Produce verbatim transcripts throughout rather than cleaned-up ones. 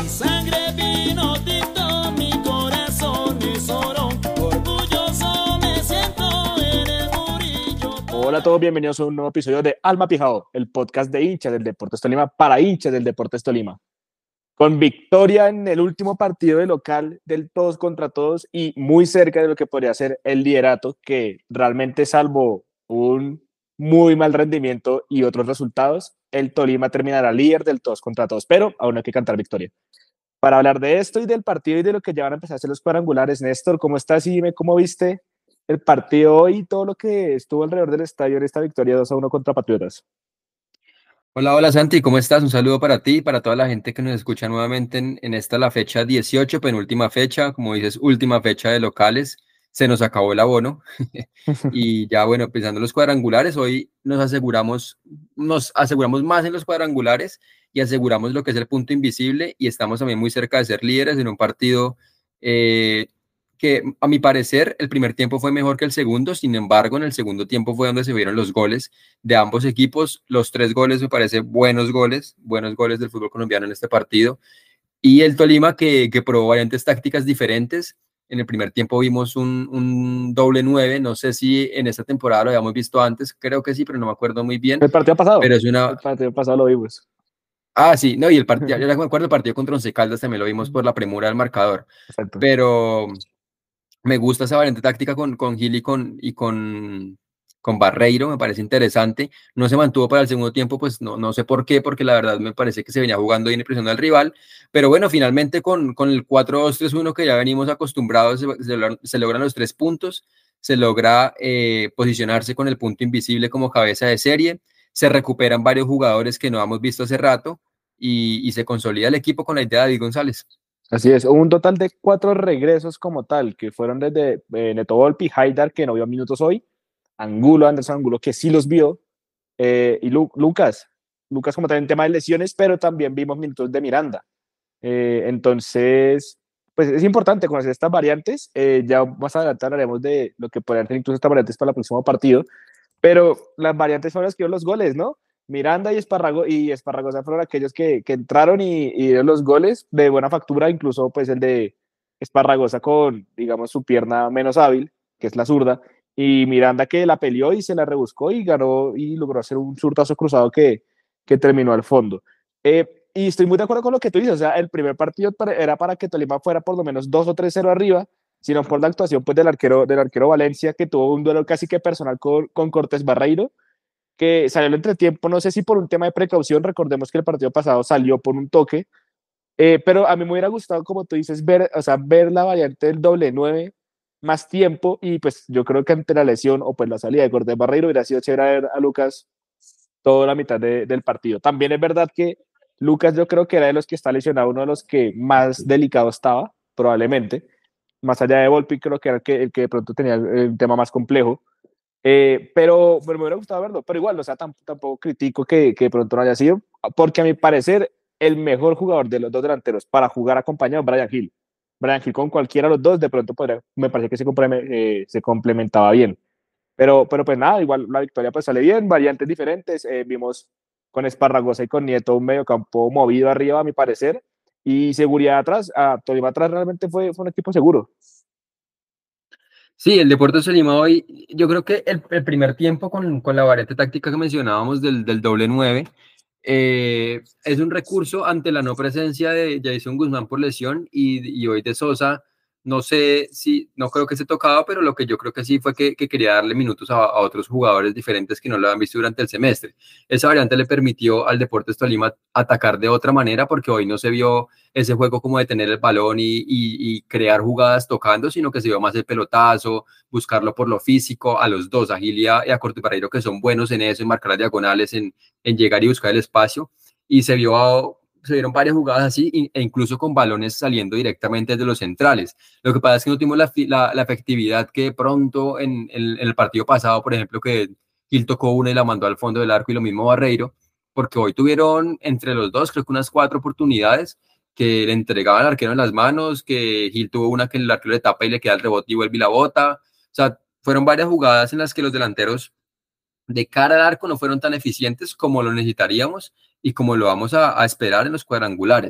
sangre vino tinto, mi corazón es oro, orgulloso me siento en el Murillo. Hola a todos, bienvenidos a un nuevo episodio de Alma Pijao, el podcast de hinchas del Deportes Tolima para hinchas del Deportes Tolima. Con victoria en el último partido de local del todos contra todos y muy cerca de lo que podría ser el liderato, que realmente salvo un muy mal rendimiento y otros resultados, el Tolima terminará líder del todos contra todos, pero aún hay que cantar victoria. Para hablar de esto y del partido y de lo que ya van a empezar a ser los cuadrangulares, Néstor, ¿cómo estás? Y dime cómo viste el partido hoy y todo lo que estuvo alrededor del estadio en esta victoria dos a uno contra Patriotas. Hola, hola Santi, ¿cómo estás? Un saludo para ti y para toda la gente que nos escucha nuevamente en, en esta la fecha dieciocho, penúltima fecha, como dices, última fecha de locales. Se nos acabó el abono y ya bueno, pensando en los cuadrangulares, hoy nos aseguramos, nos aseguramos más en los cuadrangulares y aseguramos lo que es el punto invisible y estamos también muy cerca de ser líderes en un partido eh, que a mi parecer el primer tiempo fue mejor que el segundo. Sin embargo, en el segundo tiempo fue donde se vieron los goles de ambos equipos. Los tres goles me parece buenos goles, buenos goles del fútbol colombiano en este partido. Y el Tolima que, que probó variantes tácticas diferentes. En el primer tiempo vimos un, un doble nueve, no sé si en esta temporada lo habíamos visto antes, creo que sí, pero no me acuerdo muy bien. El partido pasado, pero es una... el partido pasado lo vimos. Ah, sí, no, y el partido, yo me acuerdo el partido contra Once Caldas también lo vimos por la premura del marcador. Exacto. Pero me gusta esa variante táctica con, con Gil y con, y con, con Barreiro, me parece interesante. No se mantuvo para el segundo tiempo, pues no, no sé por qué, porque la verdad me parece que se venía jugando bien y presionando al rival. Pero bueno, finalmente con, con el cuatro dos tres uno que ya venimos acostumbrados, se, se, logran, se logran los tres puntos, se logra eh, posicionarse con el punto invisible como cabeza de serie, se recuperan varios jugadores que no hemos visto hace rato y, y se consolida el equipo con la idea de David González. Así es, hubo un total de cuatro regresos como tal, que fueron desde eh, Neto Volpi, Haidar, que no vio minutos hoy, Angulo, Anderson Angulo, que sí los vio, eh, y Lu Lucas, Lucas como también tema de lesiones, pero también vimos minutos de Miranda. Eh, entonces, pues es importante conocer estas variantes, eh, ya más adelante hablaremos de lo que podrían ser incluso estas variantes para el próximo partido, pero las variantes fueron las que dieron los goles, ¿no? Miranda y, Esparrago, y Esparragosa fueron aquellos que, que entraron y, y dieron los goles de buena factura, incluso pues el de Esparragosa con, digamos, su pierna menos hábil, que es la zurda, y Miranda que la peleó y se la rebuscó y ganó y logró hacer un zurdazo cruzado que, que terminó al fondo. Eh, y estoy muy de acuerdo con lo que tú dices, o sea, el primer partido era para que Tolima fuera por lo menos dos o tres cero arriba, sino por la actuación pues, del, arquero, del arquero Valencia, que tuvo un duelo casi que personal con, con Cortés Barreiro, que salió el entretiempo, no sé si por un tema de precaución, recordemos que el partido pasado salió por un toque, eh, pero a mí me hubiera gustado, como tú dices, ver, o sea, ver la variante del doble nueve más tiempo, y pues yo creo que ante la lesión o pues la salida de Cortés Barreiro hubiera sido chévere ver a Lucas toda la mitad de, del partido. También es verdad que Lucas yo creo que era de los que está lesionado, uno de los que más delicado estaba, probablemente, más allá de Volpi, creo que era el que, el que de pronto tenía el tema más complejo. Eh, pero, pero me hubiera gustado verlo, pero igual, o sea, tampoco, tampoco critico que, que de pronto no haya sido, porque a mi parecer el mejor jugador de los dos delanteros para jugar acompañado es Brian Hill. Brian Hill con cualquiera de los dos de pronto podría, me parece que se, eh, se complementaba bien. Pero, pero pues nada, igual la victoria pues sale bien, variantes diferentes, eh, vimos con Esparragosa y con Nieto un mediocampo movido arriba a mi parecer, y seguridad atrás, a Tolima atrás realmente fue, fue un equipo seguro. Sí, el Deportes Tolima hoy, yo creo que el, el primer tiempo con, con la variante táctica que mencionábamos del, del doble nueve, eh, es un recurso ante la no presencia de Jason Guzmán por lesión y, y hoy de Sosa. No sé si, no creo que se tocaba, pero lo que yo creo que sí fue que, que quería darle minutos a, a otros jugadores diferentes que no lo habían visto durante el semestre. Esa variante le permitió al Deportes Tolima atacar de otra manera, porque hoy no se vio ese juego como de tener el balón y, y, y crear jugadas tocando, sino que se vio más el pelotazo, buscarlo por lo físico, a los dos, a Gil y a, y a Cortés Barreiro, que son buenos en eso, en marcar las diagonales, en, en llegar y buscar el espacio, y se vio a, se vieron varias jugadas así, e incluso con balones saliendo directamente desde los centrales. Lo que pasa es que no tuvimos la, la, la efectividad que pronto en, en, en el partido pasado, por ejemplo, que Gil tocó una y la mandó al fondo del arco, y lo mismo Barreiro, porque hoy tuvieron entre los dos, creo que unas cuatro oportunidades que le entregaban al arquero en las manos, que Gil tuvo una que el arquero le tapa y le queda el rebote y vuelve y la bota. O sea, fueron varias jugadas en las que los delanteros de cara al arco no fueron tan eficientes como lo necesitaríamos y como lo vamos a, a esperar en los cuadrangulares.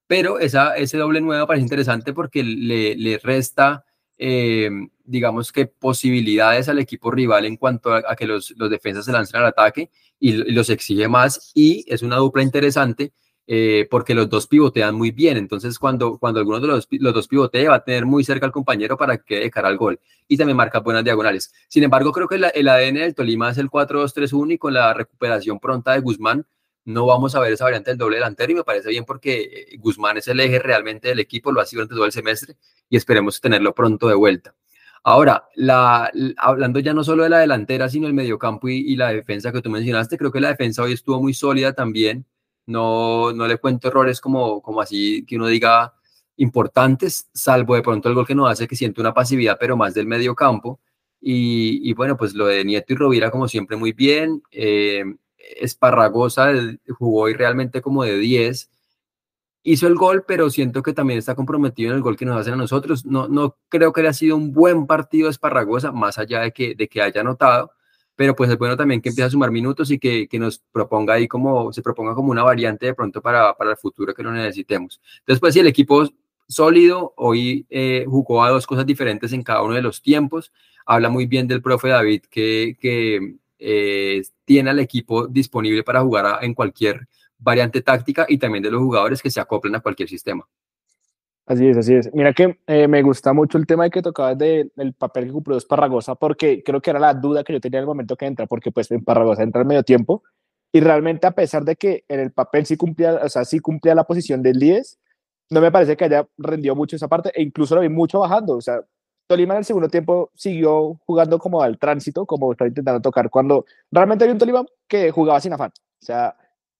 pero esa, ese doble nueve parece interesante porque le, le resta, eh, digamos que posibilidades al equipo rival en cuanto a, a que los, los defensas se lancen al ataque y, y los exige más, y es una dupla interesante eh, porque los dos pivotean muy bien. Entonces cuando, cuando alguno de los, los dos pivotee va a tener muy cerca al compañero para que quede de cara al gol, y también marca buenas diagonales. Sin embargo, creo que la, el A D N del Tolima es el cuatro dos tres uno, y con la recuperación pronta de Guzmán no vamos a ver esa variante del doble delantero, y me parece bien porque Guzmán es el eje realmente del equipo, lo ha sido durante todo el semestre y esperemos tenerlo pronto de vuelta. Ahora, la, hablando ya no solo de la delantera, sino el mediocampo y, y la defensa que tú mencionaste, creo que la defensa hoy estuvo muy sólida también. No, no le cuento errores como, como así que uno diga importantes, salvo de pronto el gol que nos hace que siente una pasividad, pero más del mediocampo. Y, y bueno, pues lo de Nieto y Rovira, como siempre, muy bien. Eh, Esparragosa jugó hoy realmente como de diez, hizo el gol, pero siento que también está comprometido en el gol que nos hacen a nosotros. No, no creo que haya sido un buen partido de Esparragosa, más allá de que, de que haya anotado, pero pues es bueno también que empiece a sumar minutos y que, que nos proponga ahí como, se proponga como una variante de pronto para, para el futuro que lo necesitemos. Entonces, pues sí, el equipo sólido, hoy eh, jugó a dos cosas diferentes en cada uno de los tiempos. Habla muy bien del profe David que, que eh, tiene al equipo disponible para jugar a, en cualquier variante táctica, y también de los jugadores que se acoplen a cualquier sistema. Así es, así es. Mira que eh, me gusta mucho el tema de que tocabas de, del papel que cumplió Esparragosa, porque creo que era la duda que yo tenía en el momento que entra, porque pues Esparragosa entra al medio tiempo, y realmente a pesar de que en el papel sí cumplía, o sea, sí cumplía la posición del diez, no me parece que haya rendido mucho esa parte, e incluso lo vi mucho bajando. O sea, Tolima en el segundo tiempo siguió jugando como al tránsito, como estaba intentando tocar, cuando realmente había un Tolima que jugaba sin afán. O sea,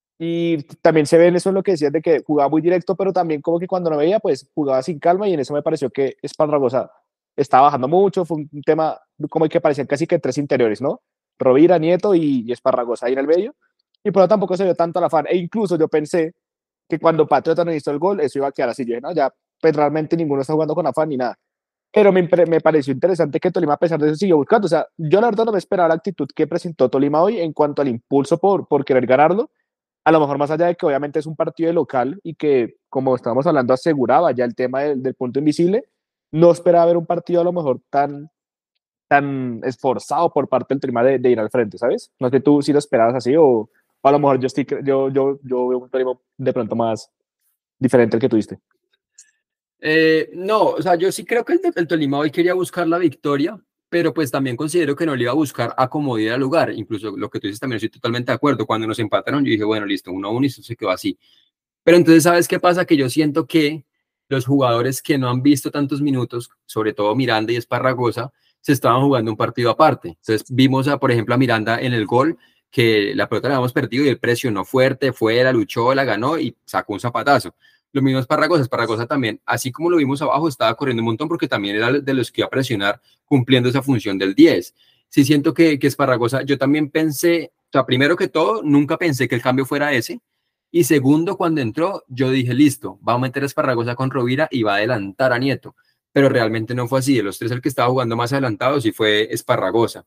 y también se ve en eso en lo que decías de que jugaba muy directo, pero también como que cuando no veía, pues jugaba sin calma, y en eso me pareció que Esparragosa estaba bajando mucho. Fue un tema como que parecían casi que tres interiores, ¿no? Rovira, Nieto y, y Esparragosa ahí en el medio, y por eso tampoco se vio tanto al afán. E incluso yo pensé que cuando Patriota no hizo el gol, eso iba a quedar así. Yo dije, no, ya, pues realmente ninguno está jugando con afán ni nada. Pero me, me pareció interesante que Tolima, a pesar de eso, siguió buscando. O sea, yo la verdad no me esperaba la actitud que presentó Tolima hoy en cuanto al impulso por, por querer ganarlo. A lo mejor más allá de que obviamente es un partido de local y que, como estábamos hablando, aseguraba ya el tema del, del punto invisible, no esperaba ver un partido a lo mejor tan, tan esforzado por parte del Tolima de, de ir al frente, ¿sabes? No sé tú si lo esperabas así, o, o a lo mejor yo, estoy, yo, yo, yo veo un Tolima de pronto más diferente al que tuviste. Eh, no, o sea, yo sí creo que el, el Tolima hoy quería buscar la victoria, pero pues también considero que no le iba a buscar acomodar al lugar. Incluso lo que tú dices también estoy totalmente de acuerdo. Cuando nos empataron, yo dije, bueno, listo, uno a uno, y eso se quedó así. Pero entonces, ¿sabes qué pasa? Que yo siento que los jugadores que no han visto tantos minutos, sobre todo Miranda y Esparragosa, se estaban jugando un partido aparte. Entonces vimos, a, por ejemplo, a Miranda en el gol, que la pelota la habíamos perdido y él presionó fuerte, fue, la luchó, la ganó y sacó un zapatazo. Lo mismo Esparragosa, Esparragosa también, así como lo vimos abajo, estaba corriendo un montón porque también era de los que iba a presionar cumpliendo esa función del diez. Sí siento que, que Esparragosa, yo también pensé, o sea, primero que todo, nunca pensé que el cambio fuera ese, y segundo, cuando entró, yo dije, listo, va a meter a Esparragosa con Rovira y va a adelantar a Nieto, pero realmente no fue así. De los tres, el que estaba jugando más adelantado sí fue Esparragosa.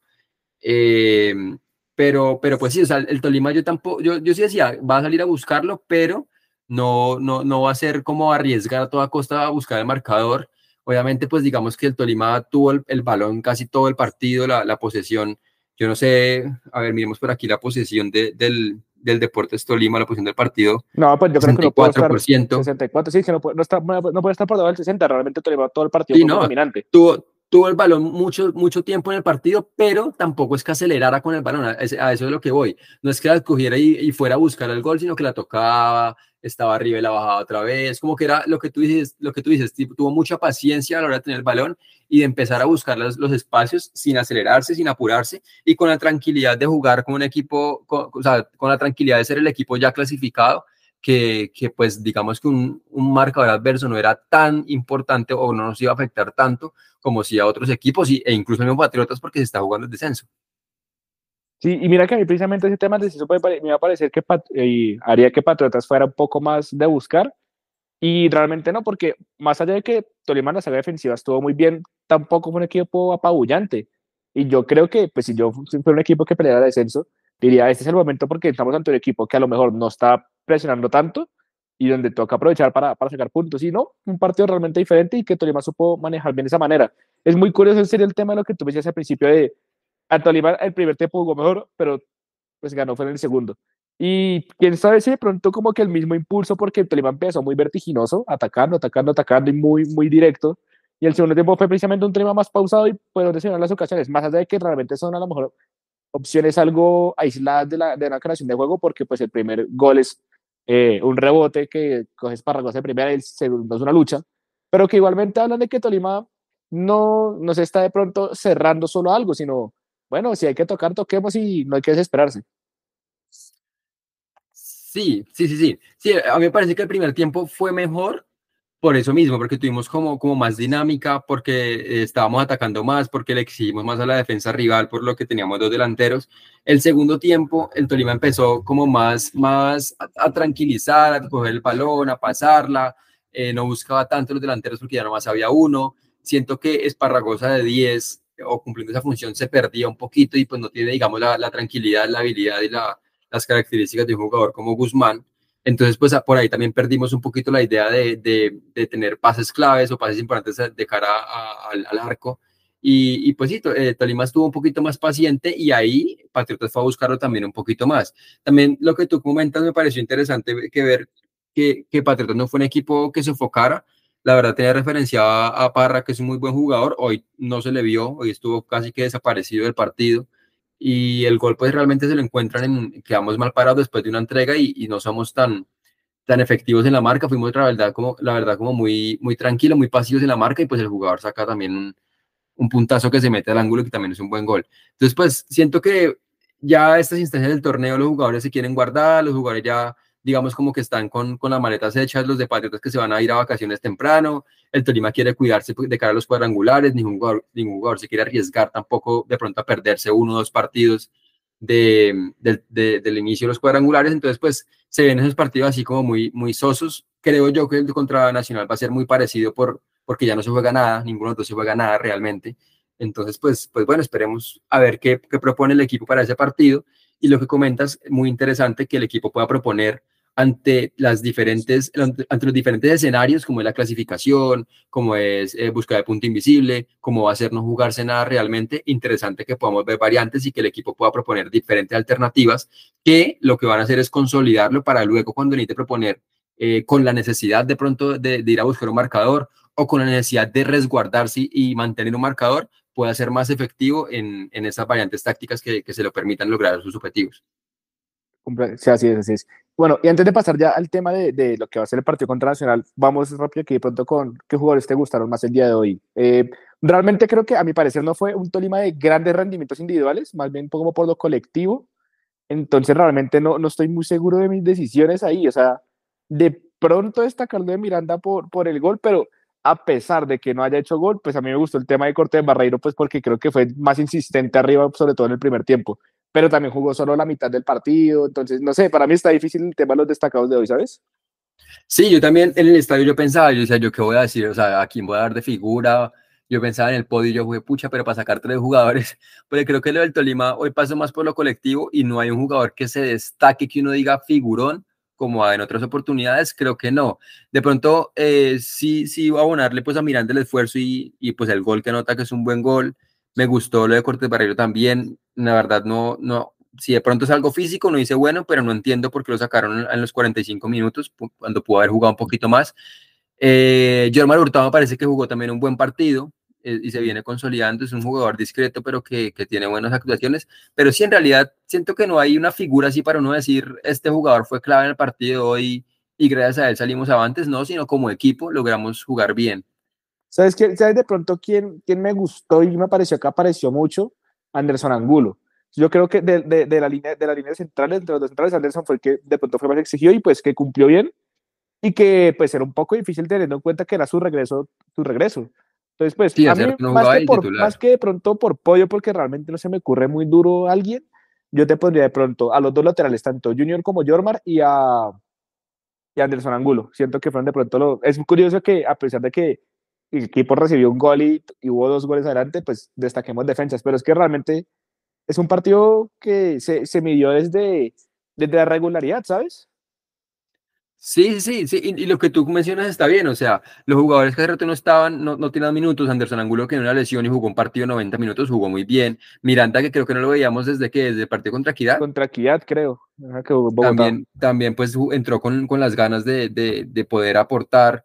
Eh, pero, pero pues sí, o sea, el Tolima yo tampoco, yo, yo sí decía, va a salir a buscarlo, pero no, no, no va a ser como arriesgar a toda costa a buscar el marcador. Obviamente, pues digamos que el Tolima tuvo el, el balón casi todo el partido, la, la posesión. Yo no sé, a ver, miremos por aquí la posesión de, del, del Deportes Tolima, la posición del partido, No, pues yo creo que no puede estar sesenta y cuatro por ciento. sesenta y cuatro, sí, que no puede, no, está, no puede estar por debajo del sesenta. Realmente Tolima todo el partido Sí, fue muy no, dominante. tuvo, tuvo el balón mucho, mucho tiempo en el partido, pero tampoco es que acelerara con el balón, a, a eso es lo que voy. No es que la cogiera y, y fuera a buscar el gol, sino que la tocaba, estaba arriba y la bajaba otra vez, como que era lo que tú dices, lo que tú dices, tipo, tuvo mucha paciencia a la hora de tener el balón y de empezar a buscar los, los espacios sin acelerarse, sin apurarse, y con la tranquilidad de jugar con un equipo, con, o sea, con la tranquilidad de ser el equipo ya clasificado, que, que pues digamos que un, un marcador adverso no era tan importante o no nos iba a afectar tanto como si a otros equipos, y, e incluso a los Patriotas, porque se está jugando el descenso. Sí, y mira que a mí precisamente ese tema del descenso me iba a parecer que Pat, y haría que Patriotas fuera un poco más de buscar, y realmente no, porque más allá de que Tolima en la saga defensiva estuvo muy bien, tampoco fue un equipo apabullante. Y yo creo que, pues si yo fuera un equipo que peleara descenso, diría, este es el momento porque estamos ante un equipo que a lo mejor no está presionando tanto, y donde toca aprovechar para, para sacar puntos. Y no, un partido realmente diferente y que Tolima supo manejar bien esa manera. Es muy curioso en serio el tema de lo que tú me decías al principio de a Tolima el primer tiempo jugó mejor, pero pues ganó fue en el segundo. Y quién sabe si de pronto como que el mismo impulso, porque el Tolima empezó muy vertiginoso, atacando, atacando, atacando y muy, muy directo. Y el segundo tiempo fue precisamente un Tolima más pausado y pues donde se dieron las ocasiones, más allá de que realmente son a lo mejor opciones algo aisladas de la, de la creación de juego, porque pues el primer gol es eh, un rebote que coges Esparragosa de primera y el segundo es una lucha, pero que igualmente hablan de que Tolima no, no se está de pronto cerrando solo algo, sino, bueno, si hay que tocar, toquemos y no hay que desesperarse. Sí, sí, sí, sí. Sí, a mí me parece que el primer tiempo fue mejor por eso mismo, porque tuvimos como, como más dinámica, porque eh, estábamos atacando más, porque le exigimos más a la defensa rival, por lo que teníamos dos delanteros. El segundo tiempo, el Tolima empezó como más, más a, a tranquilizar, a coger el balón, a pasarla, eh, no buscaba tanto los delanteros porque ya nomás había uno. Siento que Esparragosa de diez o cumpliendo esa función se perdía un poquito y pues no tiene, digamos, la, la tranquilidad, la habilidad y la, las características de un jugador como Guzmán. Entonces, pues por ahí también perdimos un poquito la idea de, de, de tener pases claves o pases importantes de cara a, a, al, al arco. Y, y pues sí, eh, Tolima estuvo un poquito más paciente y ahí Patriotas fue a buscarlo también un poquito más. También lo que tú comentas me pareció interesante que ver que, que Patriotas no fue un equipo que se enfocara. La verdad tenía referenciado a Parra, que es un muy buen jugador. Hoy no se le vio, hoy estuvo casi que desaparecido del partido y el gol pues realmente se lo encuentran en, quedamos mal parados después de una entrega y, y no somos tan, tan efectivos en la marca, fuimos la verdad como, la verdad como muy, muy tranquilos, muy pasivos en la marca y pues el jugador saca también un, un puntazo que se mete al ángulo que también es un buen gol. Entonces pues siento que ya a estas instancias del torneo los jugadores se quieren guardar, los jugadores ya digamos como que están con, con las maletas hechas, los de Patriotas que se van a ir a vacaciones temprano, el Tolima quiere cuidarse de cara a los cuadrangulares, ningún jugador, ningún jugador se quiere arriesgar tampoco de pronto a perderse uno o dos partidos de, de, de, del inicio de los cuadrangulares, entonces pues se ven esos partidos así como muy, muy sosos. Creo yo que el contra Nacional va a ser muy parecido por, porque ya no se juega nada, ninguno de los dos se juega nada realmente. Entonces, pues, pues bueno, esperemos a ver qué, qué propone el equipo para ese partido. Y lo que comentas, muy interesante que el equipo pueda proponer ante las diferentes, ante los diferentes escenarios, como es la clasificación, como es eh, búsqueda de punto invisible, como va a ser no jugarse nada realmente. Interesante que podamos ver variantes y que el equipo pueda proponer diferentes alternativas que lo que van a hacer es consolidarlo para luego cuando necesite proponer eh, con la necesidad de pronto de, de ir a buscar un marcador o con la necesidad de resguardarse y mantener un marcador, pueda ser más efectivo en, en esas variantes tácticas que, que se lo permitan lograr sus objetivos. Sí, así es, así es. Bueno, y antes de pasar ya al tema de, de lo que va a ser el partido contra Nacional, vamos rápido aquí de pronto con qué jugadores te gustaron más el día de hoy. Eh, realmente creo que a mi parecer no fue un Tolima de grandes rendimientos individuales, más bien como por lo colectivo. Entonces realmente no, no estoy muy seguro de mis decisiones ahí. O sea, de pronto destacarlo de Miranda por, por el gol, pero a pesar de que no haya hecho gol, pues a mí me gustó el tema de corte de Barreiro, pues porque creo que fue más insistente arriba, sobre todo en el primer tiempo, pero también jugó solo la mitad del partido, entonces no sé, para mí está difícil el tema de los destacados de hoy, ¿sabes? Sí, yo también en el estadio yo pensaba, yo decía, ¿yo qué voy a decir? O sea, ¿a quién voy a dar de figura? Yo pensaba en el podio y yo fui, pucha, pero para sacar tres jugadores, porque creo que lo del Tolima hoy pasó más por lo colectivo y no hay un jugador que se destaque, que uno diga figurón, como en otras oportunidades, creo que no. De pronto, eh, sí, sí, voy a abonarle pues a Miranda el esfuerzo y, y pues el gol que nota que es un buen gol. Me gustó lo de Cortés Barrero también, la verdad no, no, si de pronto es algo físico, no dice bueno, pero no entiendo por qué lo sacaron en los cuarenta y cinco minutos, cuando pudo haber jugado un poquito más. Eh, Jormar Hurtado me parece que jugó también un buen partido eh, y se viene consolidando, es un jugador discreto, pero que, que tiene buenas actuaciones. Pero sí, en realidad, siento que no hay una figura así para uno decir, este jugador fue clave en el partido hoy y gracias a él salimos avantes, no, sino como equipo logramos jugar bien. ¿Sabes, quién, ¿sabes de pronto quién, quién me gustó y me pareció que apareció mucho? Anderson Angulo. Yo creo que de, de, de la línea, de la línea central, entre los dos centrales, Anderson fue el que de pronto fue más exigido y pues que cumplió bien y que pues era un poco difícil teniendo en cuenta que era su regreso, su regreso. Entonces, pues Sí, a hace mí, rato no más jugaba que, el por, más titular. que de pronto por pollo, porque realmente no se me ocurre muy duro a alguien, yo te pondría de pronto a los dos laterales, tanto Junior como Jormar y a, y a Anderson Angulo. Siento que fueron de pronto lo... Es curioso que a pesar de que el equipo recibió un gol y, y hubo dos goles adelante, pues destaquemos defensas, pero es que realmente es un partido que se, se midió desde, desde la regularidad, ¿sabes? Sí, sí, sí, y, y lo que tú mencionas está bien, o sea, los jugadores que hace rato no estaban, no, no tenían minutos, Anderson Angulo que en una lesión y jugó un partido de noventa minutos, jugó muy bien, Miranda que creo que no lo veíamos desde que, desde el partido contra Equidad, Contra Equidad, creo. Ajá, que jugó en Bogotá. también, también pues ju- entró con, con las ganas de, de, de poder aportar,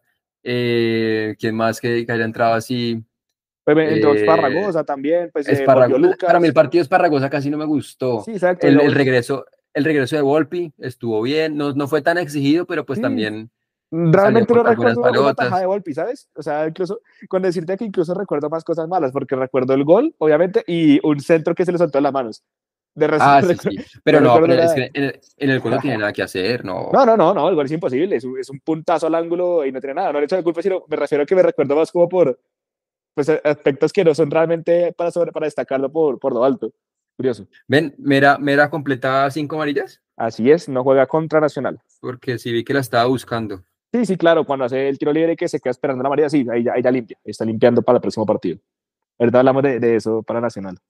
eh, ¿quién más que, que haya entrado así? Pues entró Eh, Esparragosa también, pues eh, volvió Esparrago- Para mí el Lucas. partido de Esparragosa casi no me gustó. Sí, exacto, El, el digamos. regreso, el regreso de Volpi estuvo bien, no, no fue tan exigido, pero pues Sí, también salió a realmente no cortar buenas recuerdo una, una tajada palotas. de Volpi, ¿sabes? O sea, incluso, con decirte que incluso recuerdo más cosas malas, porque recuerdo el gol, obviamente, y un centro que se le soltó en las manos. De resto, Ah, no sí, recuerdo, sí. no Pero no, recuerdo pero es nada. que en el, en el gol no tiene nada que hacer, no. No, no, no, no, el gol es imposible, es un, es un puntazo al ángulo y no tiene nada. No le echo la culpa, sino me refiero a que me recuerdo más como por pues, aspectos que no son realmente para, sobre, para destacarlo por, por lo alto. Curioso. Ven, Mera, Mera completa cinco amarillas, Así es, no juega contra Nacional. porque sí vi que la estaba buscando. Sí, sí, claro, cuando hace el tiro libre que se queda esperando la María, sí, ahí ya, ahí ya limpia, está limpiando para el próximo partido. ¿Verdad? Hablamos de, de eso para Nacional.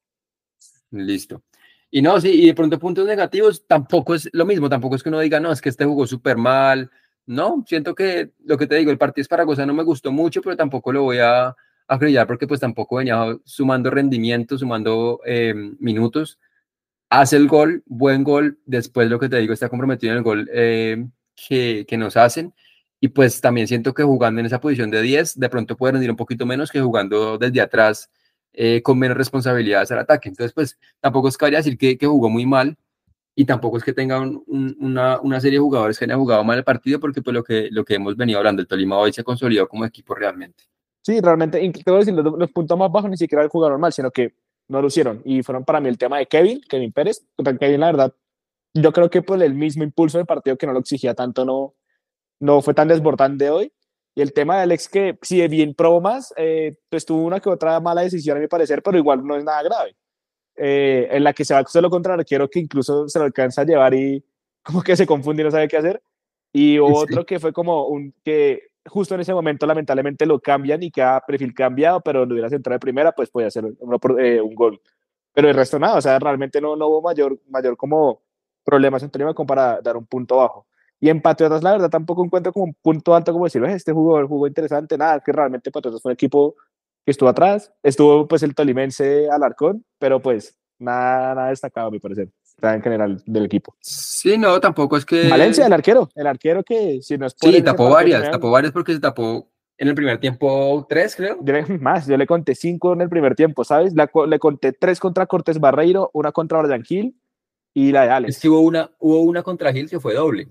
Listo. Y no, sí, y de pronto puntos negativos tampoco es lo mismo, tampoco es que uno diga, no, es que este jugó súper mal. No, siento que lo que te digo, el partido Zaragoza no me gustó mucho, pero tampoco lo voy a acreditar porque pues tampoco venía sumando rendimiento, sumando eh, minutos. Hace el gol, buen gol, después lo que te digo, está comprometido en el gol eh, que, que nos hacen. Y pues también siento que jugando en esa posición de diez de pronto puede rendir un poquito menos que jugando desde atrás eh, con menos responsabilidades al ataque. Entonces, pues tampoco es que vaya a decir que, que jugó muy mal y tampoco es que tenga un, un, una, una, serie de jugadores que hayan jugado mal el partido, porque pues lo que, lo que hemos venido hablando, el Tolima hoy se consolidó como equipo realmente. Sí, realmente, y te voy a decir, los, los puntos más bajos ni siquiera jugaron mal, sino que no lo hicieron. Y fueron para mí el tema de Kevin, Kevin Pérez. Contra Kevin, la verdad, yo creo que por el mismo impulso del partido que no lo exigía tanto, no, no fue tan desbordante hoy. Y el tema de Alex, que si bien probó más, eh, pues tuvo una que otra mala decisión a mi parecer, pero igual no es nada grave. Eh, en la que se va solo contra el arquero, que incluso se lo alcanza a llevar y como que se confunde y no sabe qué hacer. Y Sí. otro que fue como un que justo en ese momento lamentablemente lo cambian y queda perfil cambiado, pero lo hubiera entrado de primera, pues podía ser uno por, eh, un gol. Pero el resto nada, o sea, realmente no, no hubo mayor, mayor como problemas en Tolima como para dar un punto bajo. Y en Patriotas, la verdad, tampoco encuentro como un punto alto como decir, este jugador jugó interesante, nada, que realmente Patriotas fue un equipo que estuvo atrás, estuvo pues el tolimense Alarcón, pero pues nada, nada destacado, a mi parecer, en general del equipo. Sí, no, tampoco es Valencia, que. el arquero, el arquero que si no es por Sí, él ese tapó partido varias, terminan, tapó varias porque se tapó en el primer tiempo tres, creo. yo le, más, yo le conté cinco en el primer tiempo, ¿sabes? La, le conté tres contra Cortés Barreiro, una contra Brian Hill y la de Es que Alex. hubo una, hubo una contra Gil que fue doble,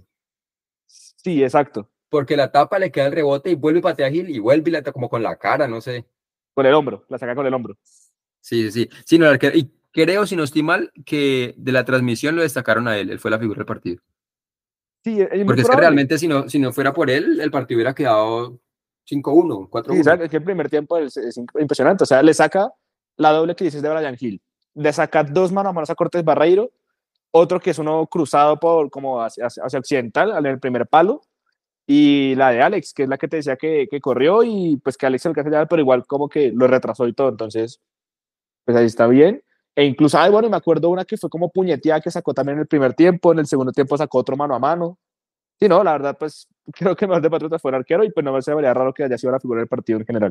Sí, exacto, porque la tapa le queda el rebote y vuelve y patea a Gil y vuelve y la tapa como con la cara, no sé. con el hombro, la saca con el hombro. Sí, sí, sí. Sí, no, el arquero- y creo, si no estoy mal, que de la transmisión lo destacaron a él, él fue la figura del partido. Sí, es muy Porque es que probable. realmente si no, si no fuera por él, el partido hubiera quedado cinco uno, cuatro Sí, uno. ¿sabes? Es que el primer tiempo es, es impresionante, o sea, le saca la doble que dices de Brian Hill, le saca dos manos a manos a Cortés Barreiro, otro que es uno cruzado por como hacia, hacia occidental, en el primer palo, y la de Alex, que es la que te decía que, que corrió y pues que Alex se alcanza a llevar, pero igual como que lo retrasó y todo, entonces pues ahí está bien. E incluso, ay, bueno, me acuerdo una que fue como puñeteada que sacó también en el primer tiempo, en el segundo tiempo sacó otro mano a mano. Sí, no, la verdad, pues creo que más de Patriotas fue el arquero y pues no me sería raro que haya sido la figura del partido en general.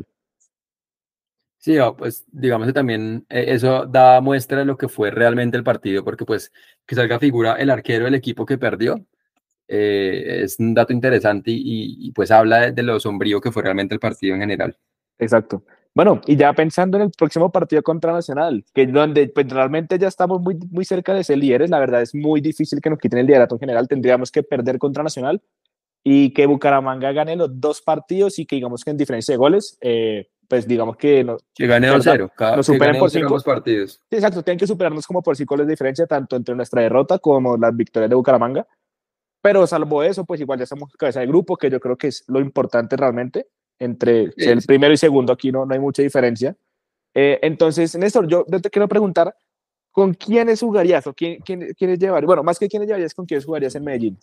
Sí, no, pues digamos que también eh, eso da muestra de lo que fue realmente el partido, porque pues que salga figura el arquero del equipo que perdió, eh, es un dato interesante y, y, pues habla de, de lo sombrío que fue realmente el partido en general. Exacto. Bueno, y ya pensando en el próximo partido contra Nacional, que es donde pues, realmente ya estamos muy, muy cerca de ser líderes, la verdad es muy difícil que nos quiten el liderato en general, tendríamos que perder contra Nacional y que Bucaramanga gane los dos partidos y que digamos que en diferencia de goles, eh, pues digamos que no, Que gane dos ¿verdad? cero, cada- Nos que superen gane por dos cero ambos cinco. partidos. Sí, exacto, tienen que superarnos como por cinco goles de diferencia, tanto entre nuestra derrota como las victorias de Bucaramanga. Pero salvo eso, pues igual ya estamos cabeza de grupo, que yo creo que es lo importante realmente. Entre ser Sí, el sí. primero y segundo aquí no, no hay mucha diferencia. Eh, entonces, Néstor, yo, yo te quiero preguntar, ¿con quiénes jugarías o quién, quién, quiénes llevarías? Bueno, más que quiénes llevarías, ¿con quiénes jugarías en Medellín?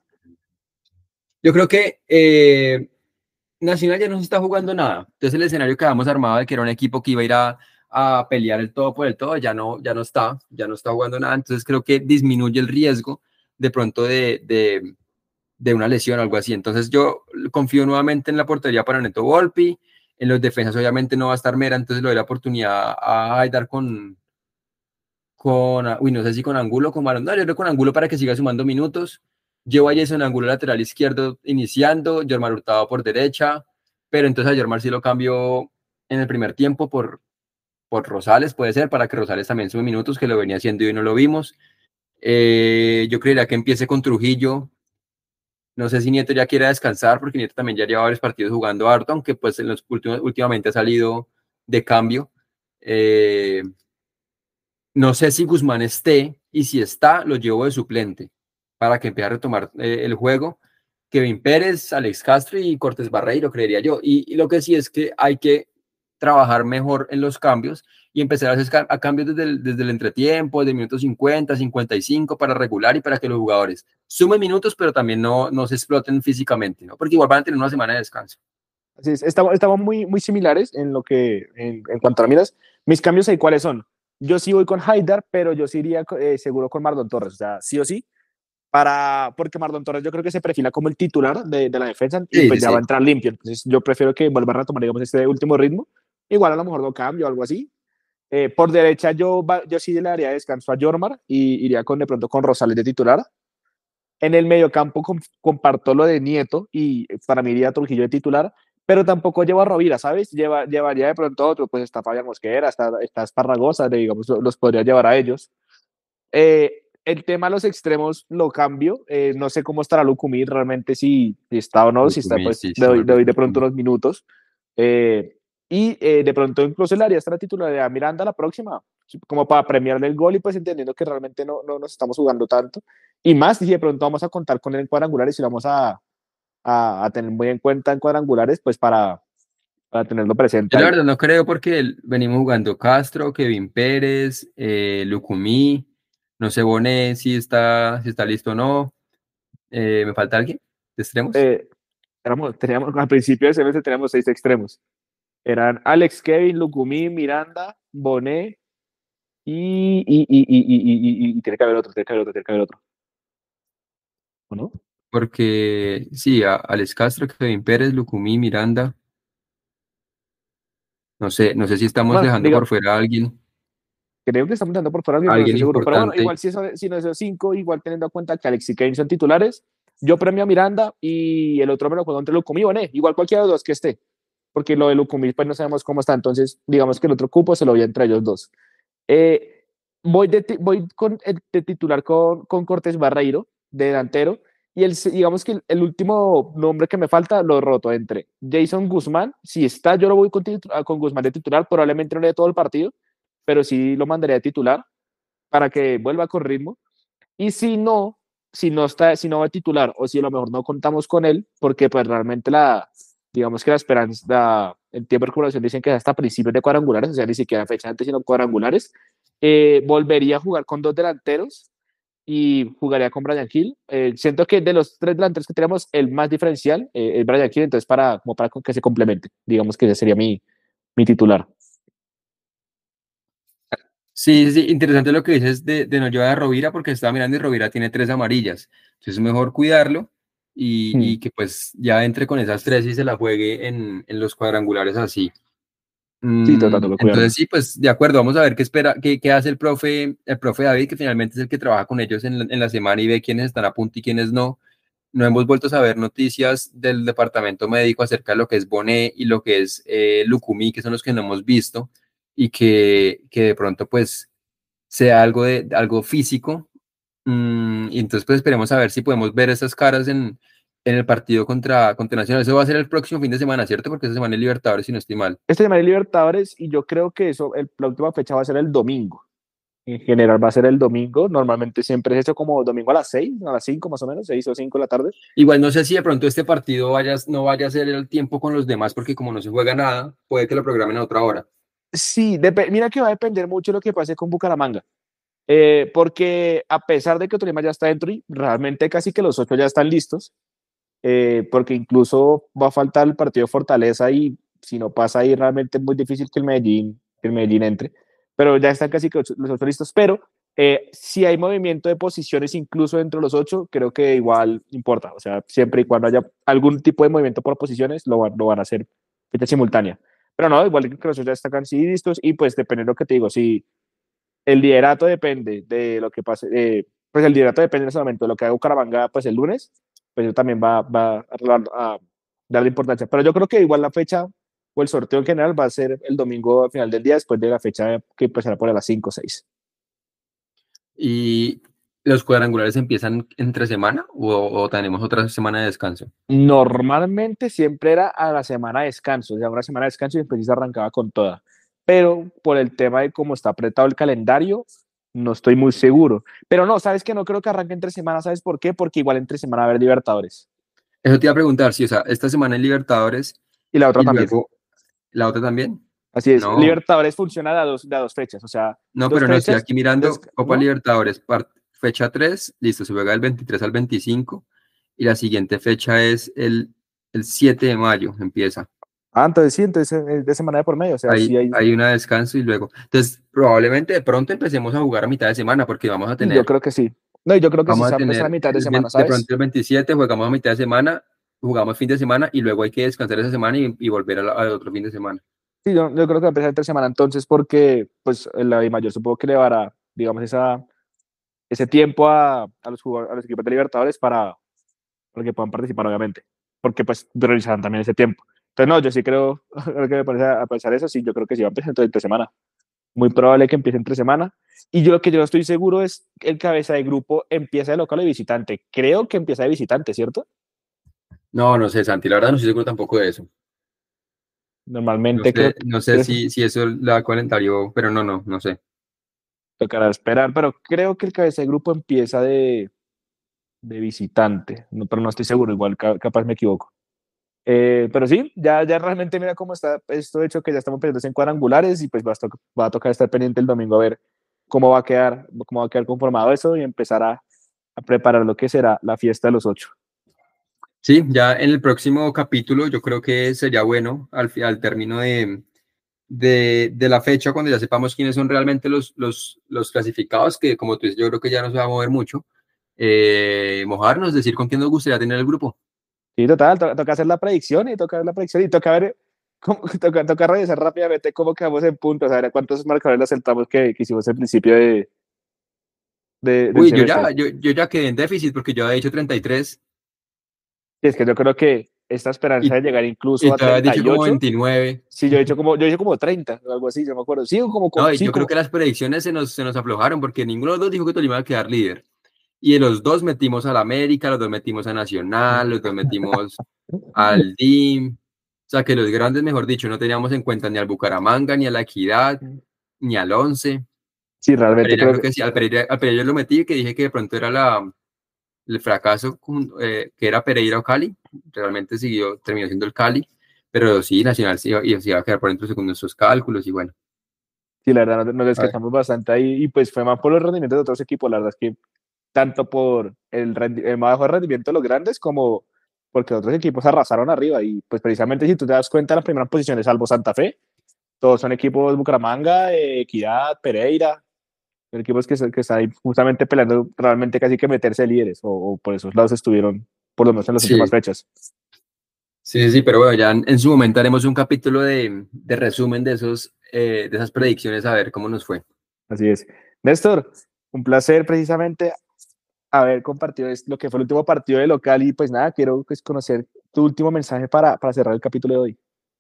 Yo creo que eh, Nacional ya no se está jugando nada. Entonces el escenario que habíamos armado de que era un equipo que iba a ir a, a pelear el todo por el todo, ya no, ya no está, ya no está jugando nada. Entonces creo que disminuye el riesgo de pronto de, de, de una lesión o algo así. Entonces yo confío nuevamente en la portería para Neto Volpi, en los defensas obviamente no va a estar Mera, entonces le doy la oportunidad a Haidar con, con, uy, no sé si con Angulo o con Marón, no, yo creo con Angulo para que siga sumando minutos. Llevo a Jason Angulo lateral izquierdo iniciando, Jormar Hurtado por derecha, pero entonces a Jormar sí lo cambio en el primer tiempo por, por Rosales, puede ser, para que Rosales también sume minutos, que lo venía haciendo y hoy no lo vimos. Eh, yo creería que empiece con Trujillo. No sé si Nieto ya quiera descansar, porque Nieto también ya lleva varios partidos jugando harto, aunque pues en los últimos, últimamente ha salido de cambio. Eh, no sé si Guzmán esté, y si está, lo llevo de suplente, para que empiece a retomar eh, el juego. Kevin Pérez, Alex Castro y Cortés Barreiro, creería yo. Y, y lo que sí es que hay que trabajar mejor en los cambios y empezar a hacer a cambios desde el, desde el entretiempo, desde el minuto cincuenta, cincuenta y cinco, para regular y para que los jugadores sumen minutos, pero también no, no se exploten físicamente, ¿no? Porque igual van a tener una semana de descanso. Así es, estamos, estamos muy, muy similares en lo que, en, en cuanto a miras. Mis cambios ahí, ¿cuáles son? Yo sí voy con Haidar, pero yo sí iría eh, seguro con Mardon Torres, o sea, sí o sí, para, porque Mardon Torres yo creo que se perfila como el titular de, de la defensa y Sí, pues sí, ya va a sí. entrar limpio, entonces yo prefiero que vuelva a retomar, digamos, este último ritmo, igual a lo mejor no cambio o algo así. Eh, por derecha yo, yo sí le daría descanso a Jormar y iría con de pronto con Rosales de titular. En el mediocampo com comparto lo de Nieto y para mí iría Trujillo de titular, pero tampoco lleva a Rovira, ¿sabes? Lleva, llevaría de pronto otro, pues está Fabián Mosquera, está, está Esparragosa, digamos, los podría llevar a ellos. Eh, el tema de los extremos lo cambio, eh, no sé cómo estará Lucumí, realmente si, si está o no, si está, Lucumí, pues sí, le sí, me doy, le olvidé doy de pronto Lucumí. unos minutos. Eh, y eh, de pronto incluso le haría hasta la titularidad a Miranda la próxima, como para premiarle el gol y pues entendiendo que realmente no, no nos estamos jugando tanto. Y más si de pronto vamos a contar con él en cuadrangulares y lo vamos a, a, a tener muy en cuenta en cuadrangulares, pues para, para tenerlo presente Yo la ahí. verdad no creo porque el- venimos jugando Castro, Kevin Pérez, eh, Lucumí, no sé Bonet si está, si está listo o no. Eh, ¿me falta alguien de extremos? Eh, éramos, teníamos, al principio de semestre teníamos seis extremos. Eran Alex, Kevin, Lucumí, Miranda, Bonet y, y, y, y, y, y, y tiene que haber otro, tiene que haber otro, tiene que haber otro. ¿O no? Porque sí, a- Alex Castro, Kevin Pérez, Lucumí, Miranda. No sé, no sé si estamos Bueno, dejando diga, por fuera a alguien, creo que estamos dando por fuera a alguien, a pero no alguien estoy seguro. Pero bueno, importante. igual si, eso, si no es esos cinco, igual teniendo en cuenta que Alex y Kevin son titulares, yo premio a Miranda y el otro me lo juego entre Lucumí y Bonet, igual cualquiera de los dos que esté, porque lo de Lucumí pues no sabemos cómo está, entonces digamos que el otro cupo se lo voy entre ellos dos. Eh, voy, de, voy con el de titular con, con Cortés Barreiro, de delantero, y el, digamos que el, el, último nombre que me falta lo roto entre Jason Guzmán, si está yo lo voy con, con Guzmán de titular, probablemente no le dé todo el partido, pero sí lo mandaría de titular para que vuelva con ritmo, y si no, si no está, si no va a titular, o si a lo mejor no contamos con él, porque pues realmente la, digamos que la esperanza, la, el tiempo de recuperación dicen que es hasta principios de cuadrangulares, o sea, ni siquiera fecha antes, sino cuadrangulares, eh, volvería a jugar con dos delanteros y jugaría con Brian Hill. Eh, siento que de los tres delanteros que tenemos, el más diferencial eh, es Brian Hill, entonces para, como para que se complemente, digamos que ese sería mi, mi titular. Sí, sí, interesante lo que dices de, de no llevar a Rovira, porque estaba mirando y Rovira tiene tres amarillas. Entonces es mejor cuidarlo y, Hmm. y que pues ya entre con esas tres y se la juegue en, en los cuadrangulares así. Sí, Mm, tratando de entonces cuidarlo. sí, pues de acuerdo, vamos a ver qué espera, qué, qué hace el profe, el profe David, que finalmente es el que trabaja con ellos en la, en la semana y ve quiénes están a punto y quiénes no. No hemos vuelto a saber noticias del departamento médico acerca de lo que es Bonet y lo que es eh, Lucumí, que son los que no hemos visto, y que, que de pronto pues sea algo de algo físico. Mm, y entonces pues esperemos a ver si podemos ver esas caras en, en el partido contra, contra Nacional. Eso va a ser el próximo fin de semana, ¿cierto? Porque esa semana es Libertadores, si no estoy mal. Este tema de Libertadores, y yo creo que eso, el, la última fecha va a ser el domingo. En general va a ser el domingo. Normalmente siempre es eso como domingo a las seis, a las cinco más o menos, seis o cinco de la tarde. Igual no sé si de pronto este partido vaya, no vaya a ser el tiempo con los demás, porque como no se juega nada, puede que lo programen a otra hora. Sí, mira que va a depender mucho de lo que pase con Bucaramanga. Eh, porque a pesar de que Tolima ya está dentro y realmente casi que los ocho ya están listos, eh, porque incluso va a faltar el partido de Fortaleza y si no pasa ahí realmente es muy difícil que el Medellín, que el Medellín entre, pero ya están casi que los ocho listos, pero Eh, si hay movimiento de posiciones incluso dentro de los ocho, creo que igual importa. O sea, siempre y cuando haya algún tipo de movimiento por posiciones, lo, van- lo van a hacer fecha simultánea. Pero no, igual que los ocho ya están sí listos y pues depende de lo que te digo. Si el liderato depende de lo que pase, eh, pues el liderato depende en ese momento de lo que haga Bucaramanga pues el lunes, pues yo también va, va a, a darle importancia. Pero yo creo que igual la fecha o el sorteo en general va a ser el domingo al final del día, después de la fecha que empezará por a las cinco o seis. ¿Y los cuadrangulares empiezan entre semana o, o tenemos otra semana de descanso? Normalmente siempre era a la semana de descanso, o sea, una semana de descanso y después sí se arrancaba con toda. Pero por el tema de cómo está apretado el calendario, no estoy muy seguro. Pero no, sabes que no creo que arranque entre semanas, ¿sabes por qué? Porque igual entre semana va a haber Libertadores. Eso te iba a preguntar, si, o sea, esta semana en Libertadores Y la otra y también. luego la otra también. Así es. No, Libertadores funciona de a dos, de a dos fechas, o sea, no, dos pero no estoy fechas, aquí mirando desca- Copa ¿no? Libertadores, par- fecha tres, listo, se juega del veintitrés al veinticinco y la siguiente fecha es el, el siete de mayo, empieza. Ah, entonces sí, entonces es de semana de por medio, o sea, sí Hay, hay. hay una descanso y luego. Entonces, probablemente de pronto empecemos a jugar a mitad de semana porque vamos a Y yo tener, creo que sí. No, y yo creo que sí vamos se a va a empezar a tener mitad de el semana, veinte de ¿sabes? pronto el veintisiete jugamos a mitad de semana, jugamos fin de semana y luego hay que descansar esa semana y, y volver a la- al otro fin de semana. Sí, yo, yo creo que va a empezar entre semana entonces porque, pues, la mayor supongo que le dará, digamos, esa, ese tiempo a, a los jugadores, a los equipos de Libertadores para, para que puedan participar, obviamente, porque, pues, realizarán también ese tiempo. Entonces, no, yo sí creo, ahora que me parece a pensar eso, sí, yo creo que sí va a empezar entre, entre semana. Muy probable que empiece entre semana. Y yo lo que yo no estoy seguro es el cabeza de grupo empieza de local o de visitante. Creo que empieza de visitante, ¿cierto? No, no sé, Santi, la verdad no estoy seguro tampoco de eso. No Normalmente sé, creo, no sé creo si, si eso la calendario, pero no, no, no sé. tocará esperar, pero creo que el cabeza de grupo empieza de, de visitante, no, pero no estoy seguro, igual ca- capaz me equivoco. Eh, pero sí, ya, ya realmente mira cómo está esto hecho, que ya estamos pendientes en cuadrangulares y pues va a, to- va a tocar estar pendiente el domingo a ver cómo va a quedar, cómo va a quedar conformado eso y empezar a, a preparar lo que será la fiesta de los ocho. Sí, ya en el próximo capítulo yo creo que sería bueno al, fi- al término de, de, de la fecha, cuando ya sepamos quiénes son realmente los, los, los clasificados, que como tú dices, yo creo que ya no se va a mover mucho, eh, mojarnos, decir con quién nos gustaría tener el grupo. Sí, total, to- toca hacer la predicción y toca ver la predicción y toca ver, cómo, toca, toca revisar rápidamente cómo quedamos en puntos, a ver cuántos marcadores le acertamos que, que hicimos al principio de, de- del Uy, yo ya, semestre. yo, yo ya quedé en déficit porque yo había dicho treinta y tres Y es que yo creo que esta esperanza y, de llegar incluso y a tú habías treinta dicho y como ocho veintinueve. sí, yo he hecho como, yo he hecho como treinta o algo así, yo me acuerdo. Sí, como, como No, y sí, yo creo como, que las predicciones se nos, se nos aflojaron porque ninguno de los dos dijo que Tolima iba a quedar líder. Y de los dos metimos al América, los dos metimos a Nacional, los dos metimos al D I M. O sea que los grandes, mejor dicho, no teníamos en cuenta ni al Bucaramanga, ni a la Equidad, ni al Once. sí, Al realmente Pereira creo creo que, que sí, al Pereira, al Pereira yo lo metí, que dije que de pronto era la, el fracaso con- eh, que era Pereira o Cali. Realmente siguió, terminó siendo el Cali. Pero sí, Nacional sí iba, y se iba a quedar por dentro según nuestros cálculos y bueno. sí, la verdad nos, nos A ver. descartamos bastante ahí y pues fue más por los rendimientos de otros equipos, la verdad es que tanto por el, rendi- el más bajo rendimiento de los grandes como porque otros equipos arrasaron arriba y pues precisamente si tú te das cuenta las primeras posiciones, salvo Santa Fe, todos son equipos Bucaramanga, eh, Equidad, Pereira, son equipos que, se- que están ahí justamente peleando realmente casi que meterse líderes o, o por esos lados estuvieron por lo menos en las últimas Sí, fechas. sí, sí, sí, pero bueno, ya en, en su momento haremos un capítulo de, de resumen de esos, eh, de esas predicciones a ver cómo nos fue. Así es. Néstor, un placer precisamente haber compartido es- lo que fue el último partido de local y pues nada, quiero pues, conocer tu último mensaje para, para cerrar el capítulo de hoy.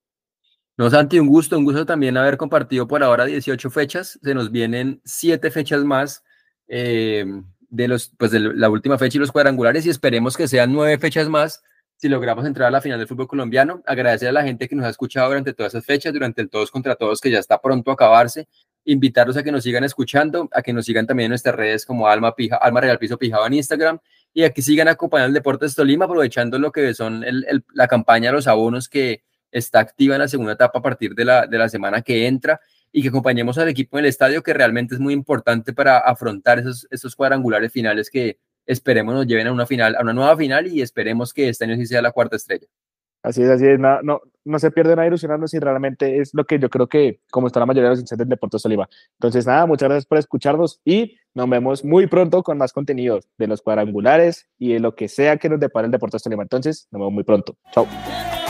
No, Santi, un gusto, un gusto también haber compartido por ahora dieciocho fechas. Se nos vienen siete fechas más eh, de los, pues de la última fecha y los cuadrangulares y esperemos que sean nueve fechas más si logramos entrar a la final del fútbol colombiano. Agradecer a la gente que nos ha escuchado durante todas esas fechas, durante el Todos contra Todos, que ya está pronto a acabarse. Invitarlos a que nos sigan escuchando, a que nos sigan también en nuestras redes como Alma, Pija, Alma Real Piso Pijado en Instagram y a que sigan acompañando el Deportes Tolima, aprovechando lo que son el, el, la campaña de los abonos que está activa en la segunda etapa a partir de la, de la semana que entra y que acompañemos al equipo en el estadio, que realmente es muy importante para afrontar esos, esos cuadrangulares finales que esperemos nos lleven a una final, a una nueva final y esperemos que este año sí sea la cuarta estrella. Así es, así es, no, no, no se pierden a ilusionarnos y realmente es lo que yo creo que como está la mayoría de los hinchas del Deportes Tolima. Entonces, nada, muchas gracias por escucharnos y nos vemos muy pronto con más contenido de los cuadrangulares y de lo que sea que nos depare el Deportes Tolima. Entonces, nos vemos muy pronto. Chao.